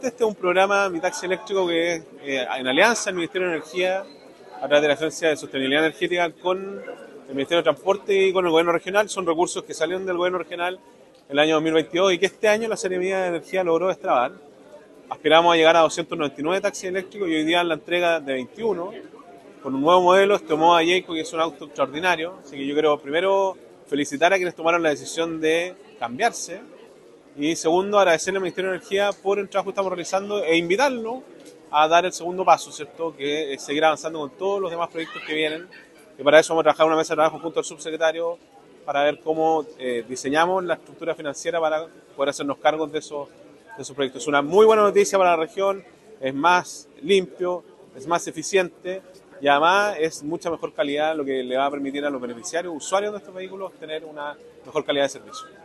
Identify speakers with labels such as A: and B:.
A: Este es un programa, Mi Taxi Eléctrico, que es en alianza el Ministerio de Energía, a través de la Agencia de Sostenibilidad Energética, con el Ministerio de Transporte y con el Gobierno Regional. Son recursos que salieron del Gobierno Regional el año 2022 y que este año la Seremía de Energía logró destrabar. Aspiramos a llegar a 299 taxis eléctricos y hoy día en la entrega de 21, con un nuevo modelo, este Moa Jayco, que es un auto extraordinario. Así que yo quiero primero felicitar a quienes tomaron la decisión de cambiarse. Y segundo, agradecerle al Ministerio de Energía por el trabajo que estamos realizando e invitarlo a dar el segundo paso, ¿cierto? Que es seguir avanzando con todos los demás proyectos que vienen. Y para eso vamos a trabajar en una mesa de trabajo junto al subsecretario para ver cómo diseñamos la estructura financiera para poder hacernos cargos de esos proyectos. Es una muy buena noticia para la región, es más limpio, es más eficiente y además es mucha mejor calidad, lo que le va a permitir a los beneficiarios, usuarios de estos vehículos, tener una mejor calidad de servicio.